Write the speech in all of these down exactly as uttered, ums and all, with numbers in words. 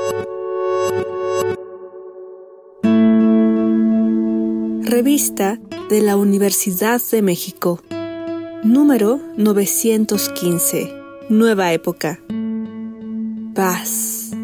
Revista de la Universidad de México. Número novecientos quince. Nueva época. Paz.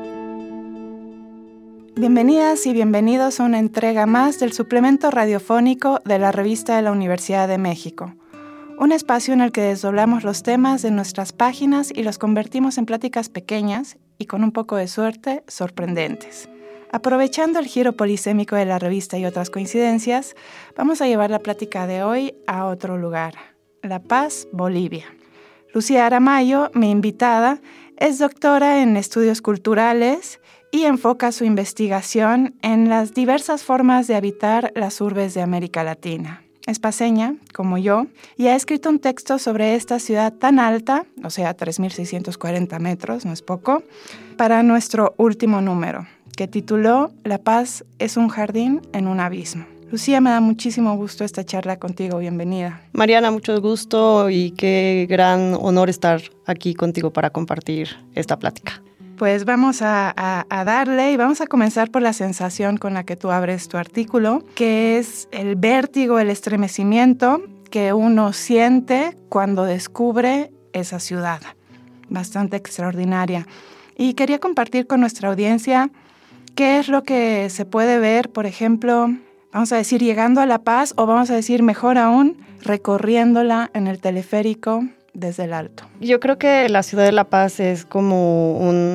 Bienvenidas y bienvenidos a una entrega más del suplemento radiofónico de la Revista de la Universidad de México. Un espacio en el que desdoblamos los temas de nuestras páginas y los convertimos en pláticas pequeñas y, con un poco de suerte, sorprendentes. Aprovechando el giro polisémico de la revista y otras coincidencias, vamos a llevar la plática de hoy a otro lugar, La Paz, Bolivia. Lucía Aramayo, mi invitada, es doctora en estudios culturales y enfoca su investigación en las diversas formas de habitar las urbes de América Latina. Es paceña, como yo, y ha escrito un texto sobre esta ciudad tan alta, o sea, tres mil seiscientos cuarenta metros, no es poco, para nuestro último número, que tituló La Paz es un jardín en un abismo. Lucía, me da muchísimo gusto esta charla contigo. Bienvenida. Mariana, mucho gusto y qué gran honor estar aquí contigo para compartir esta plática. Pues vamos a, a, a darle y vamos a comenzar por la sensación con la que tú abres tu artículo, que es el vértigo, el estremecimiento que uno siente cuando descubre esa ciudad, bastante extraordinaria. Y quería compartir con nuestra audiencia qué es lo que se puede ver, por ejemplo, vamos a decir, llegando a La Paz, o vamos a decir, mejor aún, recorriéndola en el teleférico desde el alto. Yo creo que la ciudad de La Paz es como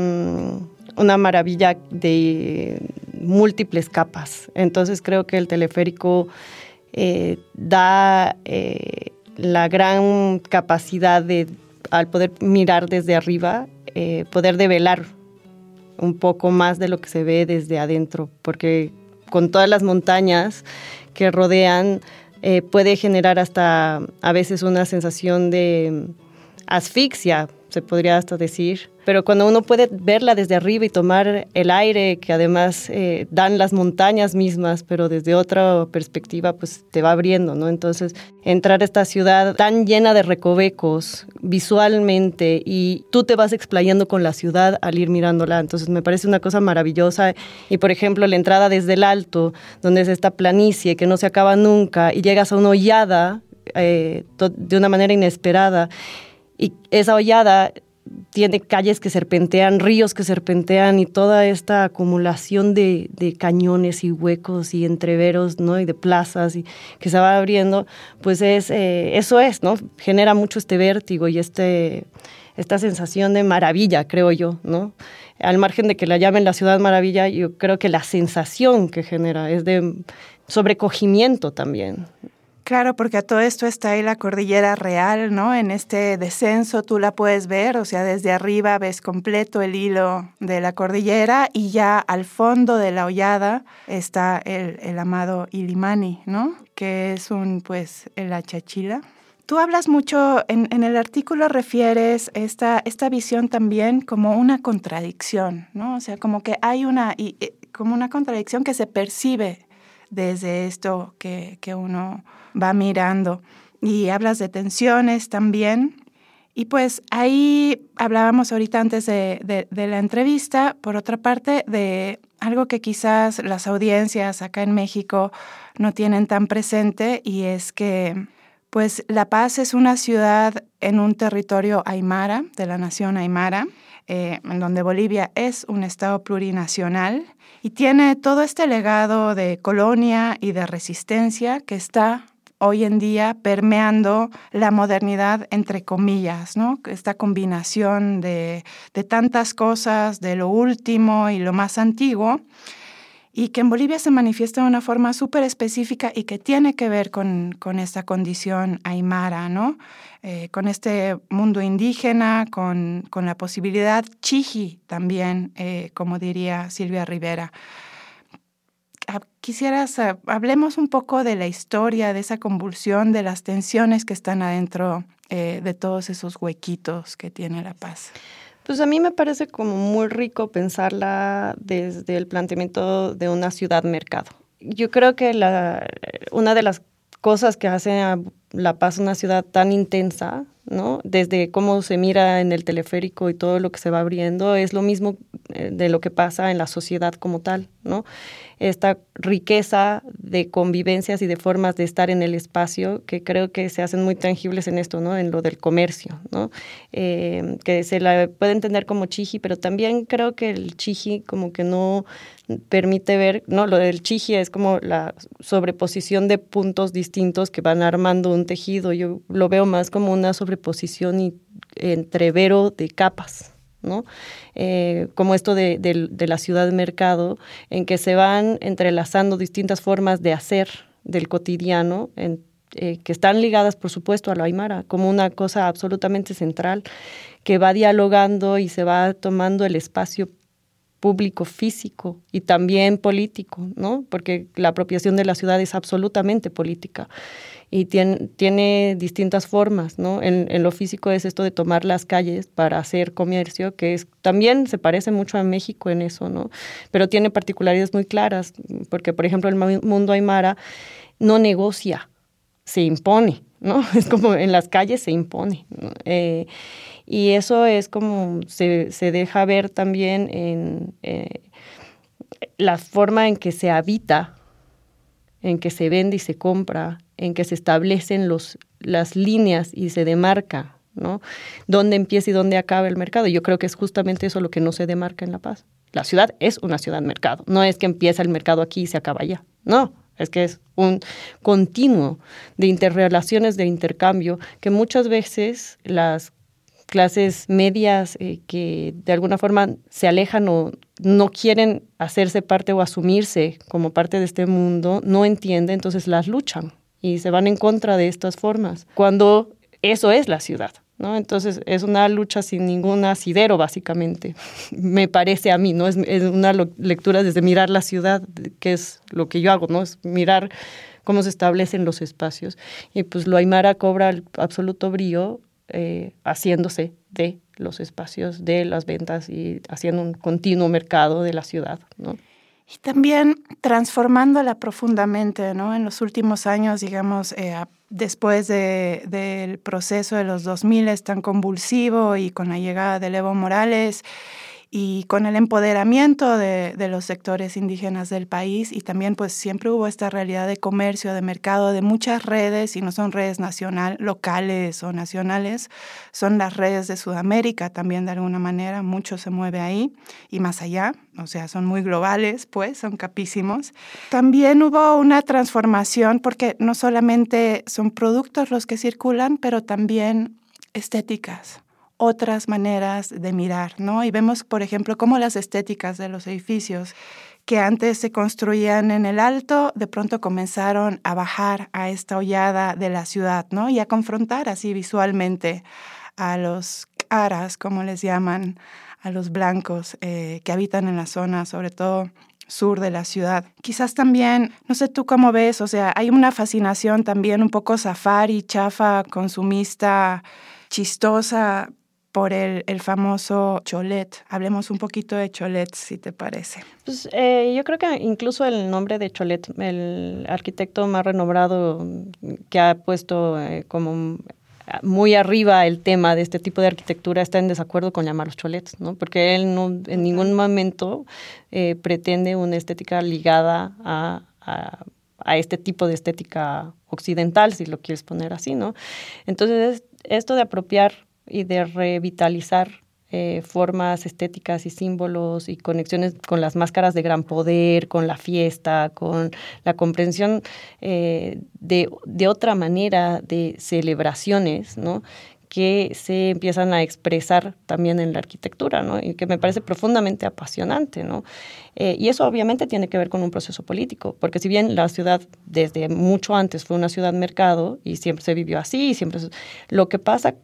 un, una maravilla de múltiples capas. Entonces creo que el teleférico eh, da eh, la gran capacidad de, al poder mirar desde arriba, eh, poder develar un poco más de lo que se ve desde adentro, porque con todas las montañas que rodean, eh, puede generar hasta a veces una sensación de asfixia, se podría hasta decir. Pero cuando uno puede verla desde arriba y tomar el aire que además eh, dan las montañas mismas, pero desde otra perspectiva, pues te va abriendo, ¿no? Entonces, entrar a esta ciudad tan llena de recovecos visualmente y tú te vas explayando con la ciudad al ir mirándola. Entonces, me parece una cosa maravillosa. Y, por ejemplo, la entrada desde el alto, donde es esta planicie que no se acaba nunca y llegas a una hollada eh, de una manera inesperada. Y esa hollada tiene calles que serpentean, ríos que serpentean y toda esta acumulación de, de cañones y huecos y entreveros, ¿no? Y de plazas y que se va abriendo, pues es eh, eso es, ¿no? Genera mucho este vértigo y este, esta sensación de maravilla, creo yo, ¿no? Al margen de que la llamen la ciudad maravilla, yo creo que la sensación que genera es de sobrecogimiento también. Claro, porque a todo esto está ahí la cordillera real, ¿no? En este descenso tú la puedes ver, o sea, desde arriba ves completo el hilo de la cordillera y ya al fondo de la hollada está el, el amado Illimani, ¿no? Que es un, pues, el Achachila. Tú hablas mucho, en, en el artículo refieres esta, esta visión también como una contradicción, ¿no? O sea, como que hay una, y, como una contradicción que se percibe desde esto que, que uno va mirando. Y hablas de tensiones también. Y pues ahí hablábamos ahorita antes de, de, de la entrevista, por otra parte, de algo que quizás las audiencias acá en México no tienen tan presente, y es que pues La Paz es una ciudad en un territorio aymara, de la nación aymara, eh, en donde Bolivia es un estado plurinacional y tiene todo este legado de colonia y de resistencia que está hoy en día permeando la modernidad, entre comillas, ¿no? Esta combinación de, de tantas cosas, de lo último y lo más antiguo, y que en Bolivia se manifiesta de una forma súper específica y que tiene que ver con, con esta condición aymara, ¿no? Eh, con este mundo indígena, con, con la posibilidad chiji también, eh, como diría Silvia Rivera. Quisieras, uh, hablemos un poco de la historia, de esa convulsión, de las tensiones que están adentro eh, de todos esos huequitos que tiene La Paz. Pues a mí me parece como muy rico pensarla desde el planteamiento de una ciudad-mercado. Yo creo que la, una de las cosas que hace a La Paz una ciudad tan intensa, ¿no? Desde cómo se mira en el teleférico y todo lo que se va abriendo, es lo mismo de lo que pasa en la sociedad como tal, ¿no? Esta riqueza de convivencias y de formas de estar en el espacio que creo que se hacen muy tangibles en esto, ¿no? En lo del comercio, ¿no? Eh, que se la puede entender como chiji, pero también creo que el chiji como que no permite ver, ¿no? Lo del chiji es como la sobreposición de puntos distintos que van armando un tejido. Yo lo veo más como una sobreposición y entrevero de capas, ¿no? Eh, como esto de, de, de la ciudad-mercado, en que se van entrelazando distintas formas de hacer del cotidiano, en, eh, que están ligadas, por supuesto, a lo aymara, como una cosa absolutamente central, que va dialogando y se va tomando el espacio público físico y también político, ¿no? Porque la apropiación de la ciudad es absolutamente política y tiene, tiene distintas formas, ¿no? En, en lo físico es esto de tomar las calles para hacer comercio, que es, también se parece mucho a México en eso, ¿no? Pero tiene particularidades muy claras, porque, por ejemplo, el mundo aymara no negocia, se impone, ¿no? Es como en las calles se impone, ¿no? Eh, y eso es como se, se deja ver también en eh, la forma en que se habita, en que se vende y se compra, en que se establecen los, las líneas y se demarca, ¿no? Dónde empieza y dónde acaba el mercado. Yo creo que es justamente eso lo que no se demarca en La Paz. La ciudad es una ciudad-mercado. No es que empieza el mercado aquí y se acaba allá. No, es que es un continuo de interrelaciones, de intercambio, que muchas veces las clases medias eh, que de alguna forma se alejan o no quieren hacerse parte o asumirse como parte de este mundo, no entienden, entonces las luchan y se van en contra de estas formas, cuando eso es la ciudad, ¿no? Entonces es una lucha sin ningún asidero, básicamente, me parece a mí, ¿no? Es, es una lo- lectura desde mirar la ciudad, que es lo que yo hago, ¿no? Es mirar cómo se establecen los espacios. Y pues lo aymara cobra el absoluto brío Eh, haciéndose de los espacios, de las ventas y haciendo un continuo mercado de la ciudad, ¿no? Y también transformándola profundamente, ¿no? En los últimos años, digamos, eh, después de, del proceso de los dos mil tan convulsivo y con la llegada de Evo Morales y con el empoderamiento de, de los sectores indígenas del país, y también pues siempre hubo esta realidad de comercio, de mercado, de muchas redes, y no son redes nacional, locales o nacionales, son las redes de Sudamérica también de alguna manera, mucho se mueve ahí y más allá, o sea, son muy globales, pues, son capísimos. También hubo una transformación porque no solamente son productos los que circulan, pero también estéticas, otras maneras de mirar, ¿no? Y vemos, por ejemplo, cómo las estéticas de los edificios que antes se construían en el alto, de pronto comenzaron a bajar a esta hollada de la ciudad, ¿no? Y a confrontar así visualmente a los aras, como les llaman, a los blancos eh, que habitan en la zona, sobre todo sur de la ciudad. Quizás también, no sé tú cómo ves, o sea, hay una fascinación también un poco safari, chafa, consumista, chistosa, por el, el famoso cholet. Hablemos un poquito de cholet, si te parece. Pues eh, yo creo que incluso el nombre de Cholet, el arquitecto más renombrado que ha puesto eh, como muy arriba el tema de este tipo de arquitectura, está en desacuerdo con llamarlos cholets, ¿no? Porque él no en ningún momento eh, pretende una estética ligada a, a, a este tipo de estética occidental, si lo quieres poner así, ¿no? Entonces, esto de apropiar y de revitalizar eh, formas estéticas y símbolos y conexiones con las máscaras de gran poder, con la fiesta, con la comprensión eh, de, de otra manera de celebraciones, ¿no? Que se empiezan a expresar también en la arquitectura, ¿no? Y que me parece profundamente apasionante, ¿no? Eh, y eso obviamente tiene que ver con un proceso político, porque si bien la ciudad desde mucho antes fue una ciudad-mercado y siempre se vivió así, y siempre se, lo que pasa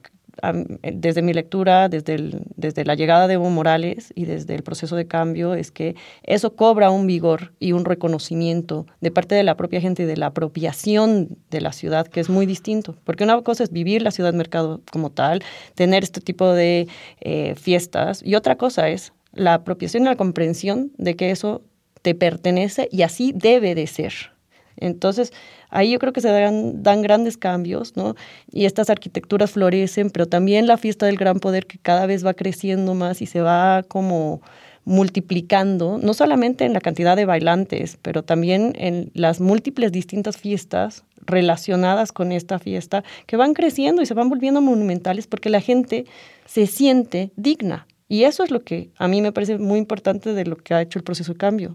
desde mi lectura, desde, el, desde la llegada de Evo Morales y desde el proceso de cambio, es que eso cobra un vigor y un reconocimiento de parte de la propia gente y de la apropiación de la ciudad, que es muy distinto. Porque una cosa es vivir la ciudad-mercado como tal, tener este tipo de eh, fiestas, y otra cosa es la apropiación y la comprensión de que eso te pertenece y así debe de ser. Entonces, ahí yo creo que se dan, dan grandes cambios, ¿no? Y estas arquitecturas florecen, pero también la fiesta del gran poder que cada vez va creciendo más y se va como multiplicando, no solamente en la cantidad de bailantes, pero también en las múltiples distintas fiestas relacionadas con esta fiesta que van creciendo y se van volviendo monumentales porque la gente se siente digna. Y eso es lo que a mí me parece muy importante de lo que ha hecho el proceso de cambio.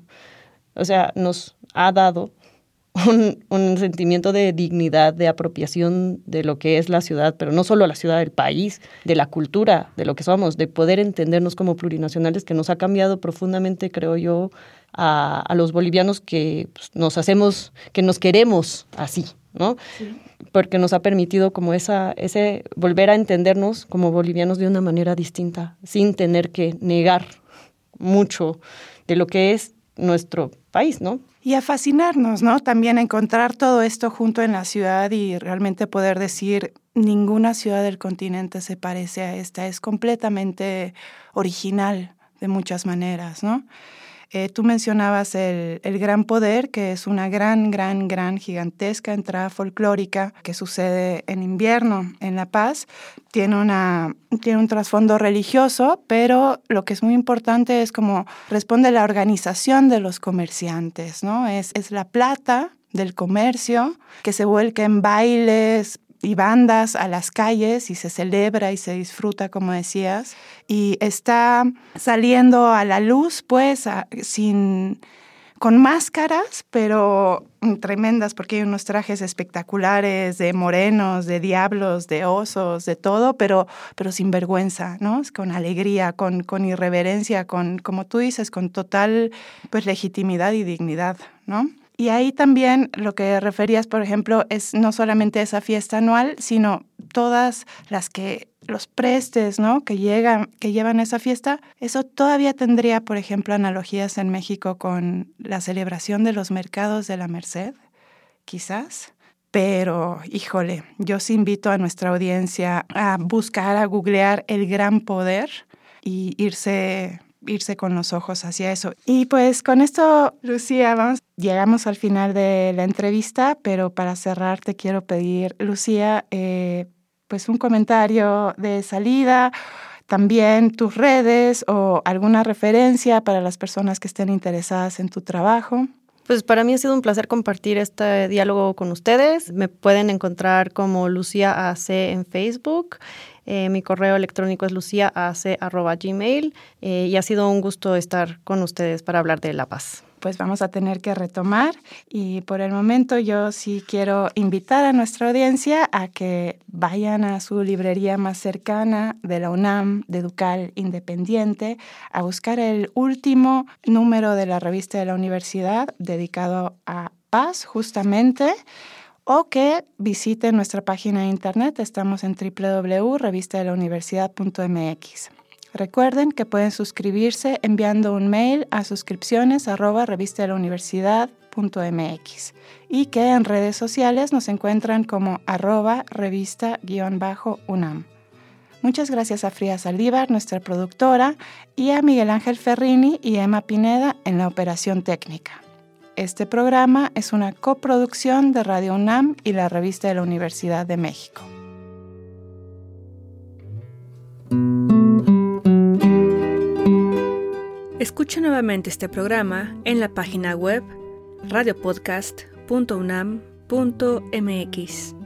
O sea, nos ha dado un, un sentimiento de dignidad, de apropiación de lo que es la ciudad, pero no solo la ciudad, del país, de la cultura, de lo que somos, de poder entendernos como plurinacionales, que nos ha cambiado profundamente, creo yo, a, a los bolivianos que pues, nos hacemos, que nos queremos así, ¿no? Sí. Porque nos ha permitido como esa, ese volver a entendernos como bolivianos de una manera distinta, sin tener que negar mucho de lo que es nuestro país, ¿no? Y a fascinarnos, ¿no? También encontrar todo esto junto en la ciudad y realmente poder decir, ninguna ciudad del continente se parece a esta, es completamente original de muchas maneras, ¿no? Eh, tú mencionabas el, el Gran Poder, que es una gran, gran, gran, gigantesca entrada folclórica que sucede en invierno en La Paz. Tiene, una, tiene un trasfondo religioso, pero lo que es muy importante es cómo responde la organización de los comerciantes, ¿no? Es, es la plata del comercio que se vuelca en bailes y bandas a las calles y se celebra y se disfruta, como decías, y está saliendo a la luz, pues, a, sin, con máscaras, pero tremendas, porque hay unos trajes espectaculares de morenos, de diablos, de osos, de todo, pero, pero sin vergüenza, ¿no? Con alegría, con, con irreverencia, con, como tú dices, con total, pues, legitimidad y dignidad, ¿no? Y ahí también lo que referías, por ejemplo, es no solamente esa fiesta anual, sino todas las que, los prestes, ¿no? que llegan, que llevan esa fiesta. Eso todavía tendría, por ejemplo, analogías en México con la celebración de los mercados de la Merced, quizás. Pero, híjole, yo sí invito a nuestra audiencia a buscar, a googlear el Gran Poder y irse... irse con los ojos hacia eso. Y pues con esto, Lucía, vamos, llegamos al final de la entrevista, pero para cerrar te quiero pedir, Lucía, eh, pues un comentario de salida, también tus redes o alguna referencia para las personas que estén interesadas en tu trabajo. Pues para mí ha sido un placer compartir este diálogo con ustedes. Me pueden encontrar como Lucía A C en Facebook. Eh, mi correo electrónico es luciaac arroba gmail eh, y ha sido un gusto estar con ustedes para hablar de La Paz. Pues vamos a tener que retomar y por el momento yo sí quiero invitar a nuestra audiencia a que vayan a su librería más cercana de la UNAM, de Educal Independiente, a buscar el último número de la revista de la universidad dedicado a paz justamente, o que visiten nuestra página de internet. Estamos en doble u doble u doble u punto revista de la universidad punto m x. Recuerden que pueden suscribirse enviando un mail a suscripciones arroba revista de la universidad punto m x y que en redes sociales nos encuentran como arroba revista guión bajo UNAM. Muchas gracias a Frida Saldívar, nuestra productora, y a Miguel Ángel Ferrini y Emma Pineda en la operación técnica. Este programa es una coproducción de Radio UNAM y la Revista de la Universidad de México. Escucha nuevamente este programa en la página web radio podcast punto unam punto m x.